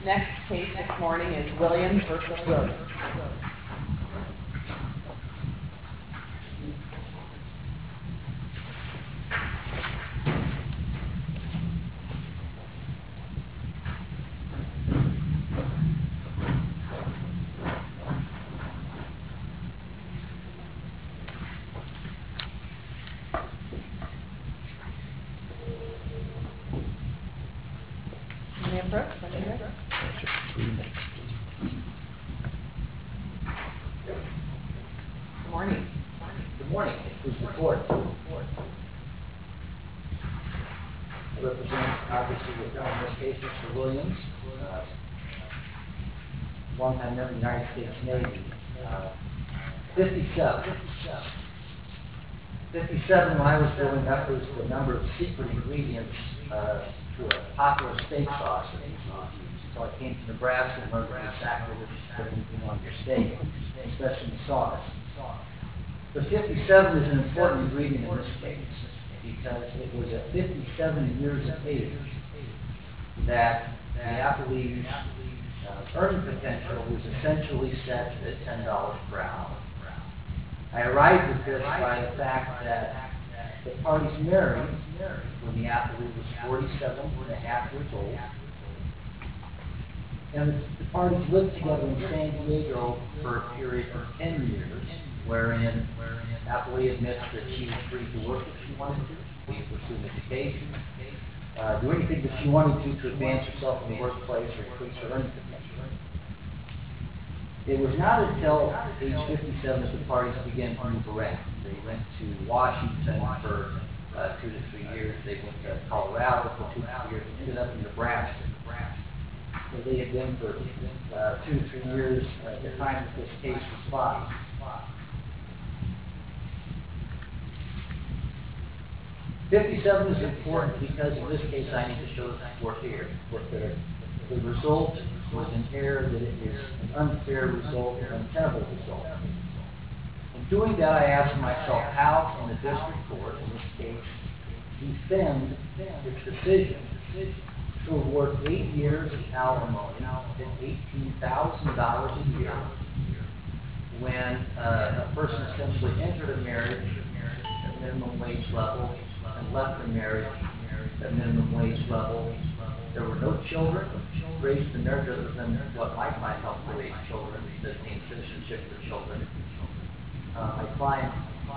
Next case this morning is Williams versus Williams. You may approach when you're ready. Good morning. Good morning. Who's the court? I represent, obviously, the felon in this case, Mr. Williams, longtime member of the United States Navy. 57. 57, when I was growing up, was the number of secret ingredients to a popular steak sauce that was used. Until I came to Nebraska and learned to be sacrilegious to put anything on your steak, especially the sauce. But 57 is an important ingredient in this case because it was at 57 years of age that the appellee's earning potential was essentially set at $10 per hour. I arrived at this by the fact that the parties married when the appellee was 47 and a half years old. And the parties lived together in San Diego for a period of 10 years, wherein appellee admits that she was free to work if she wanted to, pursue an education, do anything that she wanted to advance herself in the workplace or increase her earning potential. It was not until age 57 that the parties began to move around. They went to Washington for 2 to 3 years. They went to Colorado for 2 to 3 years and ended up in Nebraska. Where they had been for 2 to 3 years at the time that this case was filed. 57 is important because in this case I need to show the court here that the result was an error, that it is an unfair result, an untenable result. In doing that, I asked myself, how can the district court, in this case, defend its decision to award 8 years of alimony at $18,000 a year when a person essentially entered a marriage at minimum wage level and left the marriage at minimum wage level. There were no children raised in the marriage other than what my client helped to raise children, that gained citizenship for children. My client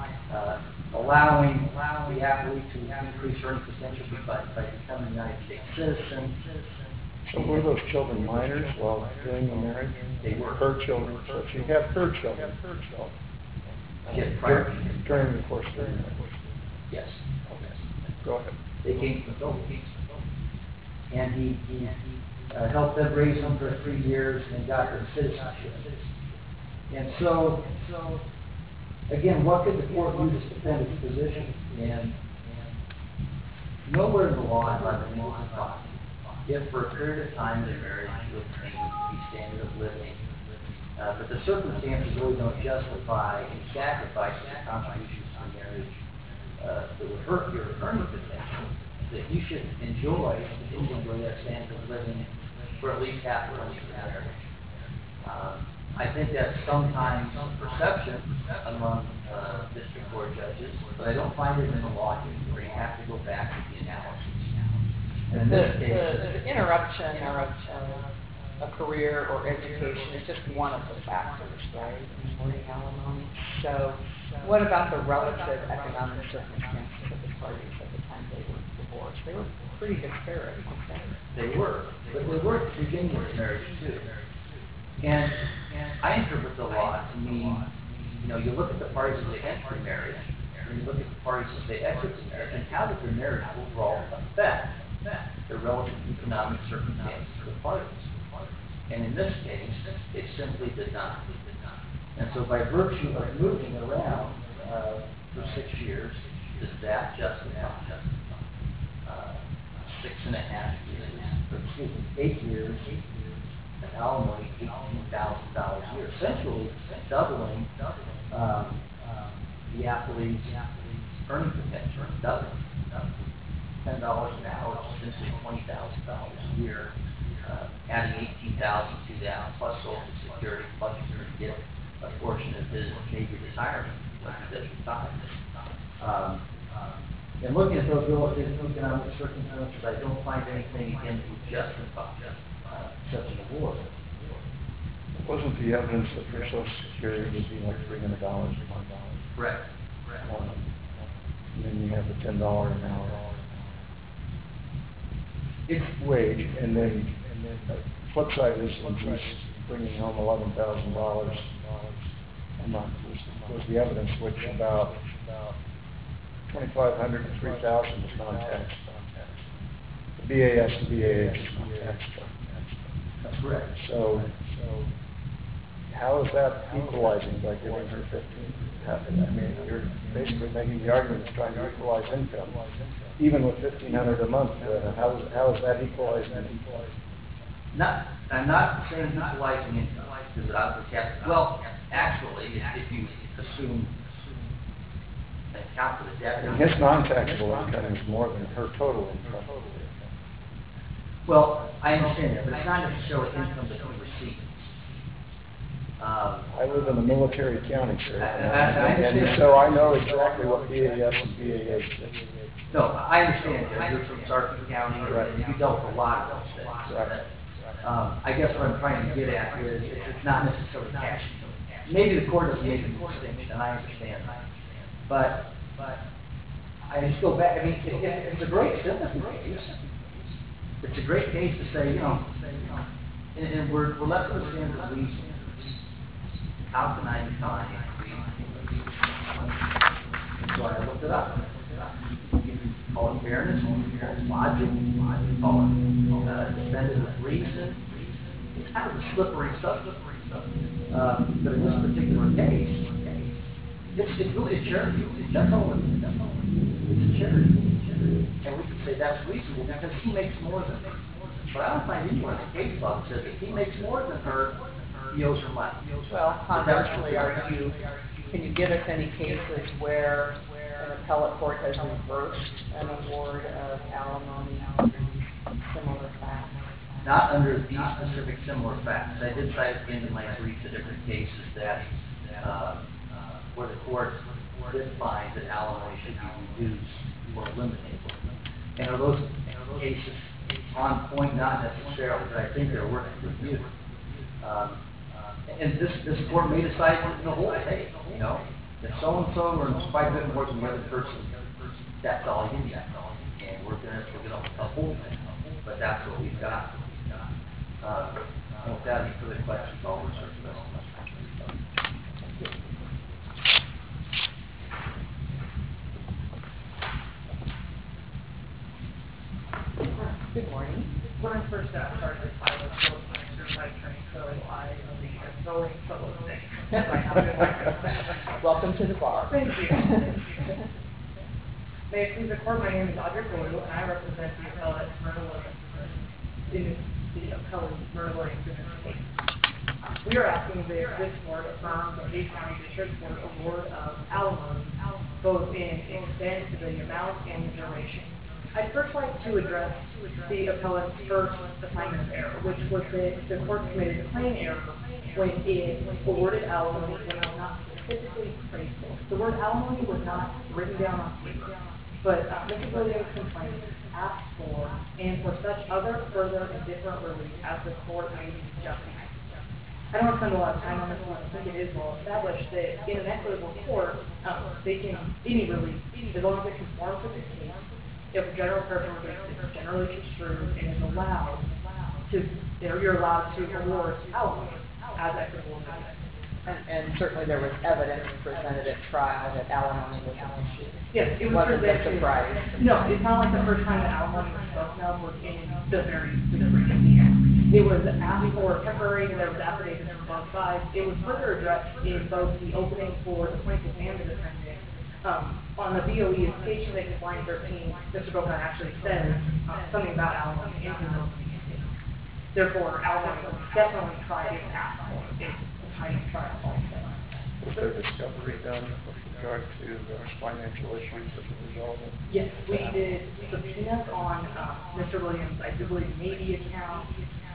allowing the appellee to increase earning potential by becoming a United States citizen. So were those children minors while during the marriage? They were. Her children, so she had her children. She had prior during the course of the marriage. Yes. Okay. Go ahead. They came from the Philippines. And he helped them raise them for 3 years and got their citizenship. And so, again, what could the court use to defend its position? And nowhere in the law am I able to find if for a period of time the marriage would obtain the standard of living, but the circumstances really don't justify any sacrifices or contributions to the marriage that would hurt your earning potential, that you should enjoy that standard of living for at least half the length of the marriage. I think that's sometimes a perception among district court judges, but I don't find it in the law here, where you have to go back to the analysis. And in this case, the interruption of a career or education is just one of the factors, right, in awarding alimony. So what about the relative economic circumstances of the parties at the time they were divorced? They were pretty disparate, weren't they? They were, but they were at the beginning of the marriage too. And I interpret the law to mean, you look at the parties as they enter the marriage, and you look at the parties as they exit the marriage, and how did the marriage overall affect the relative economic circumstances of the parties. And in this case, it simply did not. And so by virtue of moving around for 6 years, does that justify 6.5 years, or excuse me, 8 years of alimony, $18,000 a year, essentially doubling the appellee's earning potential, doubling $10 an hour, essentially $20,000 a year adding 18,000 to that, plus social security, plus you're going to get a portion of his maybe retirement, like he said, 5. And looking at those relative economic circumstances, I don't find anything again that would justify such an award. Wasn't the evidence that for Social Security would be like $300 a month? Correct. And then you have the $10 an hour wage, and then the flip side is he's bringing home $11,000 a month was the evidence, which about 2,500 to 3,000 is non-tax. The BAS and BAH is non-tax. That's correct. So how is that equalizing by giving her 15? I mean, you're basically making the argument of trying to equalize income. Even with $1,500 a month, how is that equalizing? I'm not saying equalizing income, because I would have, well, actually, if you assume and account for the debt. And his non-taxable income is more than her total income. Well, I understand that, but it's not necessarily income that he receives. I live in a military county, sir, I and so I know exactly what BAS and BAH is. No, I understand that. You're from Sarpy County, and you dealt with a lot of those things. Right. I guess what I'm trying to get at is it's not necessarily cash. Maybe the court doesn't make a distinction, and I understand that. But I just go back, I mean, it's a great sympathy case. It's a great case to say, and we're left with a standard of reason. How can I define reasonableness? So I looked it up. You can call it fairness, you can call it logic, you can call it defended with reason. It's kind of a slippery subject. But in this particular case, it's really a charity. That's all it is. It's a charity. And we can say that's reasonable because he makes more than her. But I don't find anywhere in the case law that says if he makes more than her, he owes her money. Well, conversely, can you give us any cases where an appellate court has reversed an award of alimony under these similar facts? Not under these specific similar facts. I did cite in my brief the different cases that where the court did find that alimony should be reduced or eliminated. And are those cases on point? Not necessarily, but I think they're worth review. And this court may decide the whole case. If so-and-so earns quite a bit more than the other person, that's all you need. And we're going to uphold it. But that's what we've got. And without any further questions, I'll reserve the rest of my time. Good morning. When I first started, I was still a certified attorney, so I was the zoning fellow thing. Welcome to the bar. Thank you. May it please the court, my name is Audrey Blue, and I represent the appellate Myrna Williams in this case. We are asking that this court affirm the Dade County District Court award of alimony, both in extent, the amount, and the duration. I'd first like to address the appellate's first assignment of error, which was that the court committed plain error when it awarded alimony when it was not specifically prayed for. The word alimony was not written down on paper, but Mr. Williams' complaint asked for and for such other, further, and different relief as the court may be justified. I don't want to spend a lot of time on this one. I think it is well established that in an equitable court, they can any relief, as long as it conforms with the case, if a general purpose is generally construed and is allowed to, you're allowed to award alimony as equitable relief. And certainly there was evidence presented at trial that alimony was an issue. Yes, it was Wasn't a presented. surprise. No, it's not like the first time that alimony was spoken of was in the very beginning. It was asked for temporary, and there was affidavits from both sides. It was further addressed in both the opening for the plaintiff and the defendant. On the BOE page 6, line 13, Mr. Bocan actually says something about alimony in his opening statement. Therefore, alimony was definitely tried and asked for in the time of trial also. Was there discovery done with regard to those financial issues that were resolved? Yes, we did subpoenas on Mr. Williams' I do believe Navy account,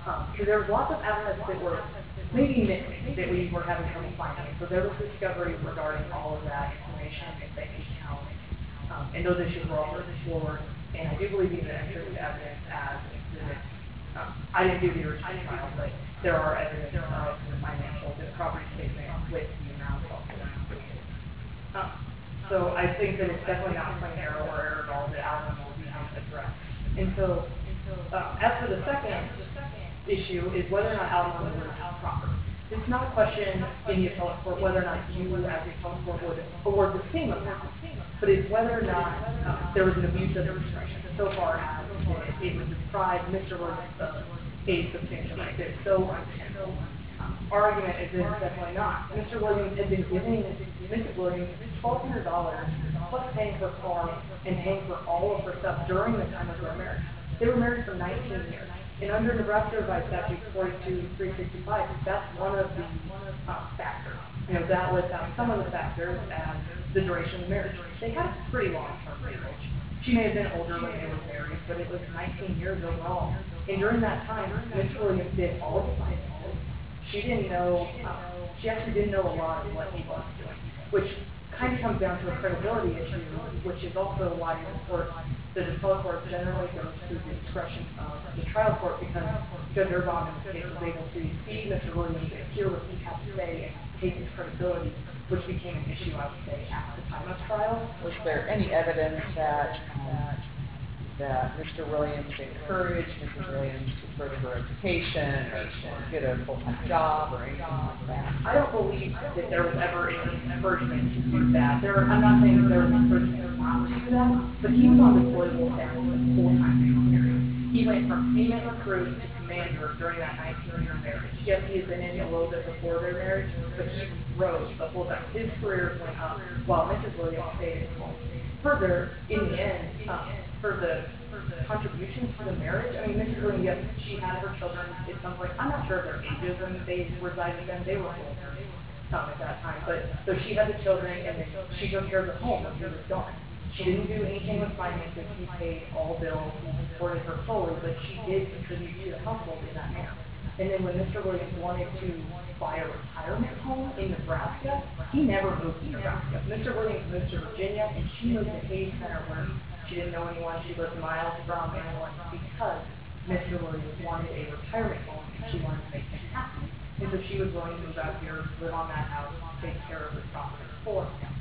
Because there was lots of assets that were maybe missing that we were having trouble finding. So there was discovery regarding all of that information and bank accounts. And those issues were all explored. And I do believe these are entered into evidence as exhibits. I didn't do the original trial, but there are evidence of the financial, the property statement with the amounts also included. So I think that it's definitely not plain error or error at all that alimony will be addressed. And so, as for the second issue is whether or not alimony was proper. It's not a question in the appellate court whether or not you as the appellate court would award the same amount, but it's whether or not there was an abuse of discretion so far as it would deprive Mr. Williams of a substantial right. It's so untenable. Our argument is that it's definitely not. Mr. Williams had been giving Mrs. Williams $1,200 plus paying her car and paying for all of her stuff during the time of their marriage. They were married for 19 years. And under Nebraska Revised Statute 42-365, that's one of the factors. You know, that lists out some of the factors as the duration of the marriage. They had a pretty long-term marriage. She may have been older when they were married, but it was 19 years overall. And during that time, Mr. Williams did all of the finances. She didn't know, she actually didn't know a lot of what he was doing, which kind of comes down to a credibility issue, which is also why the appellate court generally goes to the discretion of the trial court, because Judge Erbach in this case was able to see Mr. Williams and hear what he had to say and take his credibility, which became an issue, I would say, at the time of trial. Was there any evidence that Mr. Williams encouraged Mrs. Williams to further her education or get a full-time job or anything like that? I don't believe that there was ever any encouragement to do that. I'm not saying that there was encouragement not to do that, but he was on deployable status the whole time they were married. He went from female recruit to commander during that 19-year marriage. Yes, he had been in a little bit before their marriage, but he rose the whole time. His career went up while Mrs. Williams stayed at home. Further, in the end, for the contributions to the marriage, I mean, Mrs. Williams, yes, she had her children at some point. I'm not sure of their ages when they resided with them. They were older at that time. But so she had the children, and then she took care of the home when he was gone. She didn't do anything with finances. He paid all bills. He supported her fully, but she did contribute to the household in that manner. And then when Mr. Williams wanted to buy a retirement home in Nebraska, he never moved to Nebraska. Mr. Williams moved to Virginia, and she moved to Hayes Center, where she didn't know anyone. She lived miles from anyone because Mr. Williams wanted a retirement home, and she wanted to make him happy. And so she was willing to move out here, live on that house, take care of the property for him.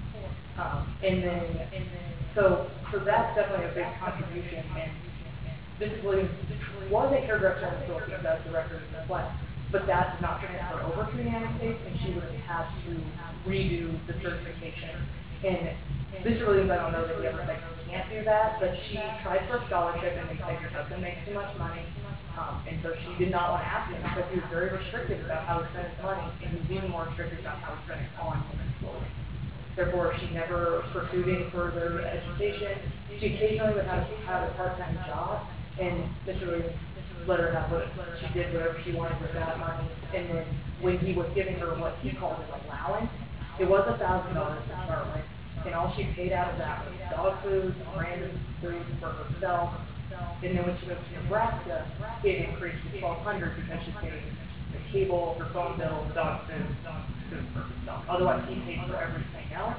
So that's definitely a big contribution. And Mrs. Williams was a hairdresser in the Philippines, as the record reflects, but that did not transfer over to the United States, and she would have had to redo the certification. And Mr. Williams, I don't know that he ever said he can't do that, but she tried for a scholarship, and they said your husband makes too much money. And so she did not want to ask him because he was very restricted about how he spent his money, and he was even more restricted about how he spent it on Mrs. Williams. Therefore, she never pursued any further education. She occasionally would have a part-time job, and Mr. Williams let her have what she did, whatever she wanted with that money. And then when he was giving her what he called an allowance, it was $1,000 to start with, and all she paid out of that was dog food, random food for herself. And then when she moved to Nebraska, it increased to $1,200 because she paid the cable, her phone bill, dog food for herself. Otherwise, he paid for everything else.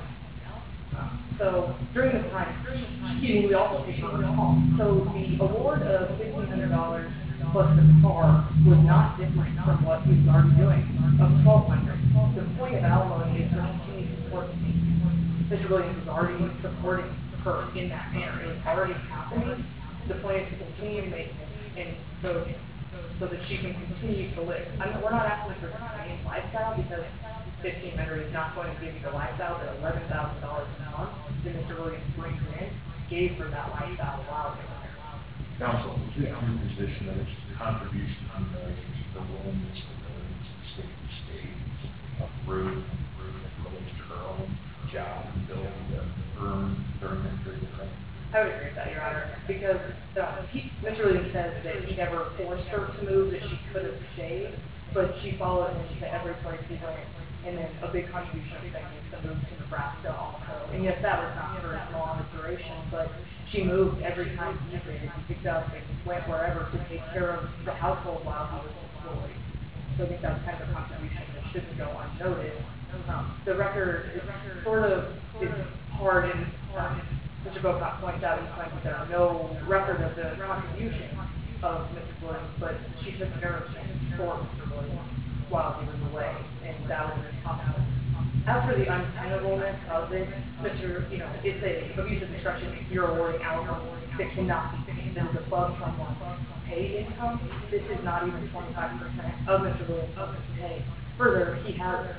So during this time, we also paid for her home. So the award of $1,500 plus the car was not different from what he was already doing of $1,200. The point of alimony is her continued support to me. Mr. Williams was already supporting her in that manner. It was already happening. The point is to continue maintenance, and so that she can continue to live. We're not asking for the same lifestyle, because $1,500 is not going to give you the lifestyle that $11,000 a month that Mr. Williams brings in gave her that lifestyle while they were married. Counsel, is it your position that it's the contribution to the marriage, the willingness to stay in the state, approve as relates to her own job and ability to earn during that period of time? I would agree with that, Your Honor, because Mr. Williams says that he never forced her to move, that she could have stayed, but she followed him to every place he went. And then a big contribution of things to move to Nebraska also. And yes, that was not for as long a duration, but she moved every time he did, and picked up and went wherever to take care of the household while he was employed. So I think that's kind of a contribution that shouldn't go unnoticed. The record is sort of, it's hard, and Mr. Bocock points out, he finds that there are no record of the contribution of Mrs. Williams, but she took care of things for Mr. Williams while he was away, and that was responsible. As for the untenableness of it, it's a abuse of discretion if you're awarding alimony that cannot be paid, that is above someone's paid income. This is not even 25% of Mr. Williams' pay. Further, he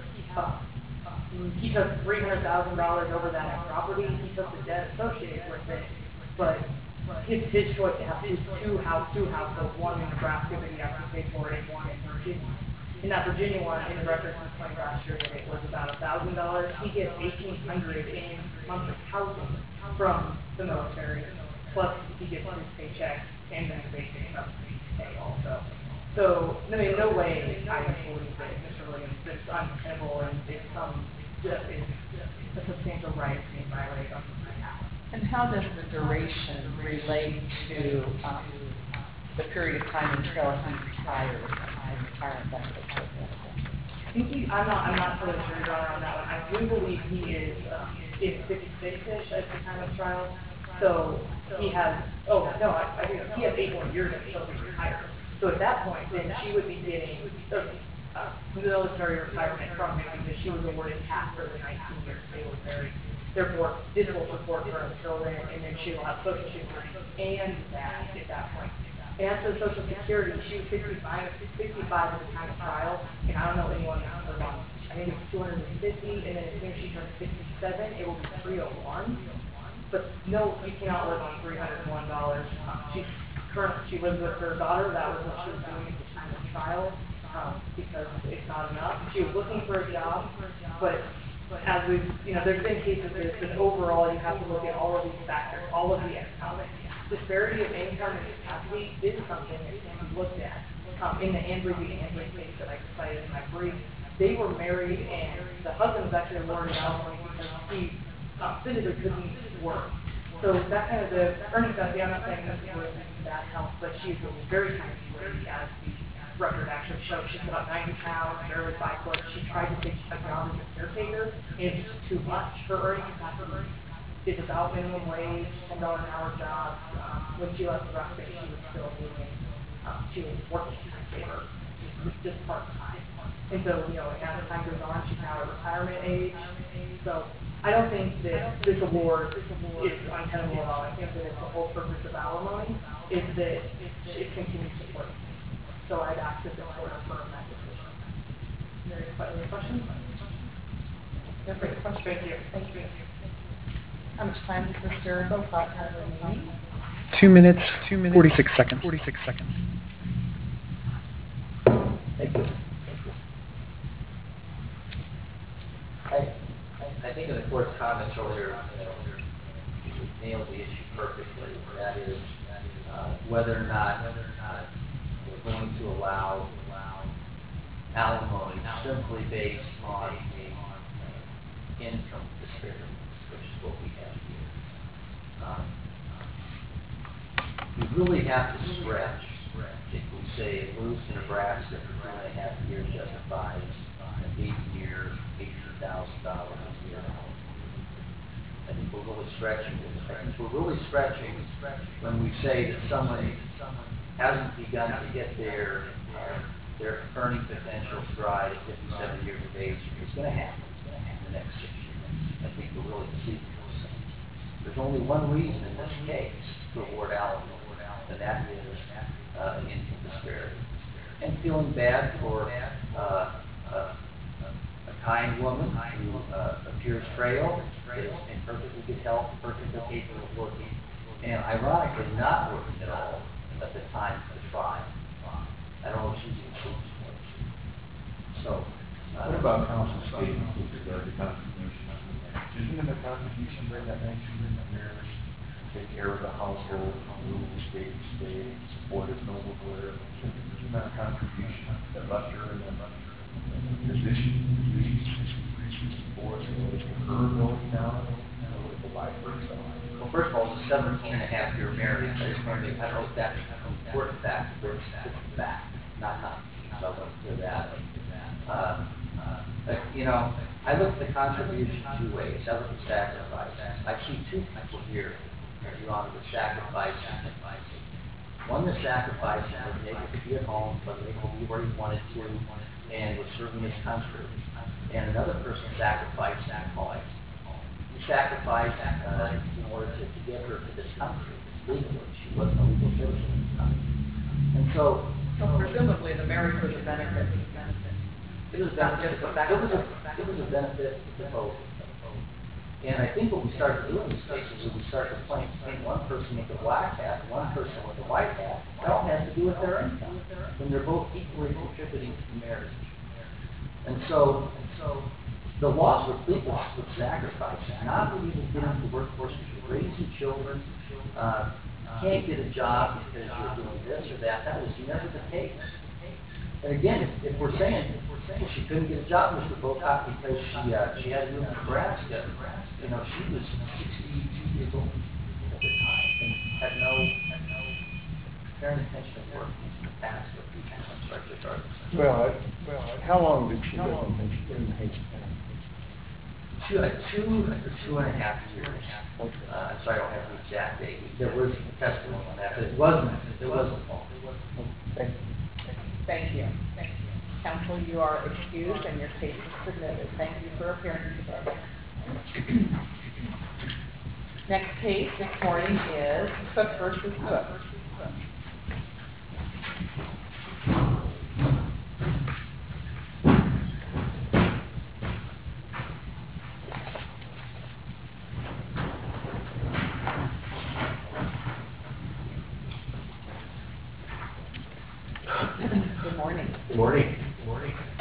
took $300,000 over that property. He took the debt associated with it, but it's his choice to have two households, one in Nebraska that he has to pay for, and one in Virginia. In that Virginia one, in the records from 20 last year, that it was about $1,000. He gets $1,800 in monthly housing from the military, plus he gets his paycheck and then the basic subsidy pay also. So, I mean, no way I believe that Mr. Williams, this is untenable and it's a substantial right being violated on his behalf. And how does the duration relate to the period of time until he retires and retirement benefits are available? I think I'm not totally sure, Your Honor, on that one. I do believe he is in 56-ish at the time of trial. So he has, he has 8 more years until he retires. So at that point, then she would be getting military retirement from him because she was awarded half for the 19 years they were married. Therefore, this will support her until then, and then she will have Social Security and that at that point. And as for the Social Security, she was 65 at the time of trial, and I don't know anyone that's lived on, I think it's 250, and then as soon as she turns 67, it will be 301. But no, you cannot live on $301. She lives with her daughter. That was what she was doing at the time of trial, because it's not enough. She was looking for a job, but as we've, there's been cases that overall you have to look at all of these factors, all of the economic disparity of income and capacity is something that can be looked at. In the Andrew v. Andrew case that I cited in my brief, they were married and the husband was actually awarded alimony because he physically couldn't work. So that kind of the earning capacity, I'm not saying Mrs. Williams is bad health, but she's a very tiny lady, as the record actually shows. She's about 90 pounds, barely 5 foot. She tried to take a job as a caretaker, and it's just too much. Her earning capacity is about minimum wage, $10 an hour jobs. When she left Nebraska, she was still doing, she was working time labor, just part-time. And so, as time goes on, she's now at retirement age. So I don't think that this award is untenable at all. I think that the whole purpose of alimony is that it continues support. So I'd ask that this court affirm that decision. Any questions? No further questions? Thank you. Thank you. How much time does Mr. Bocock have remaining? 2 minutes, 46 seconds. Thank you. I think in the court's comments earlier, you nailed the issue perfectly. That is whether or not we're going to allow alimony simply based on the income disparity, which is what we have here. We really have to stretch if we say move to Nebraska for 2.5 years justifies an 8-year, $18,000 a year. I think we're really stretching this. I think we're really stretching when we say that someone hasn't begun to get their earning potential stride at 57 years of age. It's going to happen in the next 6 years. I think we're really deceiving ourselves. There's only one reason in this case to award alimony, and that is an income disparity. And feeling bad for a kind woman who appears frail, is in perfectly good health, perfectly capable of working, and ironically not working at all at the time of the trial. I don't know if she's even supposed to work. So, What about counsel's statement with regard to contribution? Isn't it a contribution during that 19 years to take care of the household, move the state to state, support his noble career? Isn't that a contribution that left her in a position for her ability now to provide for herself? Well, first of all, it's a 17-and-a-half-year marriage. I just want to make, I don't know if that's an important fact, but it's a fact, not so I'll do that. But, you know, I look at the contribution two ways. I look at sacrifice. I see two people here, Your Honor, the sacrifice. One, the sacrifice that they could be at home, but they could be where he wanted to, and was serving his country. And another person sacrificed at home. He sacrificed in order to get her to this country legally. She wasn't a legal citizen at the time. And so Presumably the marriage was a benefit. it was Not just a sacrifice. it was a benefit to both. And I think what we start to do in these cases is we start to paint one person with the black hat, one person with the white hat. It all has to do with their income, when they're both equally contributing to the marriage. And so the laws were big with sacrifices, not being able to get into the workforce because you're raising children, can't get a job because you're doing this or that. That was never the case. And again, if we're saying she couldn't get a job, Mr. Bocock, because she had to move to Nebraska, you know, she was 62 years old at the time and had no apparent intention of working in the past for a few times. I'm sorry, Judge Arthur. Well, how long did she live in Hagerstown? 2.5 years. I'm sorry, I don't have the exact date. There was testimony on that, but it wasn't long. Thank you. Thank you. Counsel, you are excused and your case is submitted. Thank you for appearing today. Next case this morning is Cook versus Cook. Good morning. Good morning. Good morning.